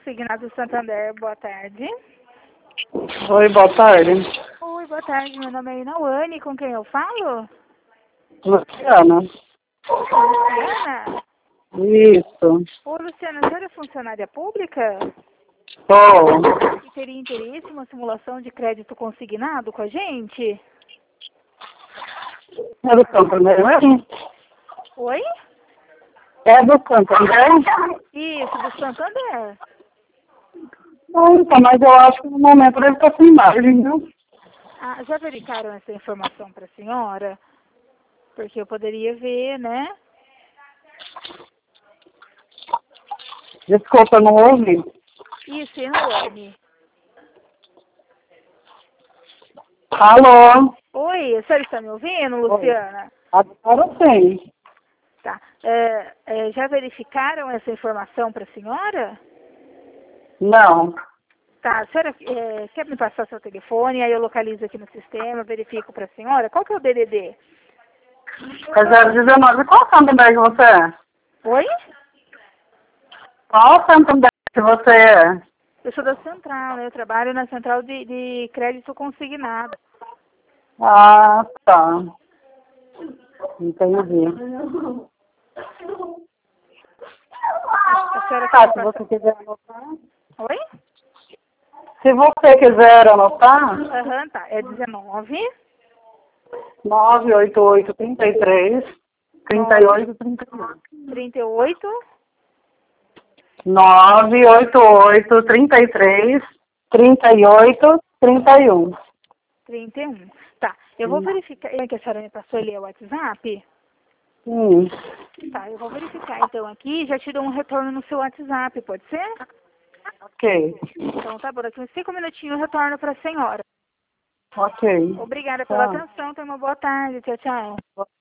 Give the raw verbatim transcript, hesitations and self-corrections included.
Consignado Santander, boa tarde. Oi, boa tarde. Oi, boa tarde, meu nome é Inawane, com quem eu falo? Luciana. Luciana? Isso. Ô, Luciana, a senhora é funcionária pública? Sou. E teria interesse em uma simulação de crédito consignado com a gente? É do Santander mesmo? Oi? É do Santander? Isso, do Santander. Não, tá, mas eu acho que no momento deve estar sem margem, viu? Ah, já verificaram essa informação para a senhora? Porque eu poderia ver, né? Desculpa, não ouvi. Isso, Inawane. Alô? Oi, a senhora está me ouvindo, Luciana? Agora sim. Tá. É, é, já verificaram essa informação para a senhora? Não. Tá, a senhora é, quer me passar seu telefone, aí eu localizo aqui no sistema, verifico para a senhora. Qual que é o D D D? É zero dezenove. Qual Santander que você é? Oi? Qual Santander que você é? Eu sou da Central, né? Eu trabalho na Central de, de Crédito Consignado. Ah, tá. Entendi. A senhora quer Tá, me se passar... você quiser anotar. Oi? Se você quiser anotar, Aham, tá. É dezenove, nove oito oito, trinta e três, trinta e nove, oito, trinta e um. trinta e oito, nove oito oito, trinta e três, trinta e oito, trinta e um. trinta e um. Tá, eu vou verificar... É que a senhora me passou ali é o WhatsApp? Sim. Tá, eu vou verificar então aqui e já te dou um retorno no seu WhatsApp, pode ser? Ok. Então tá bom, daqui uns cinco minutinhos eu retorno para a senhora. Ok. Obrigada pela Tá. atenção, tenha uma boa tarde, tchau, tchau.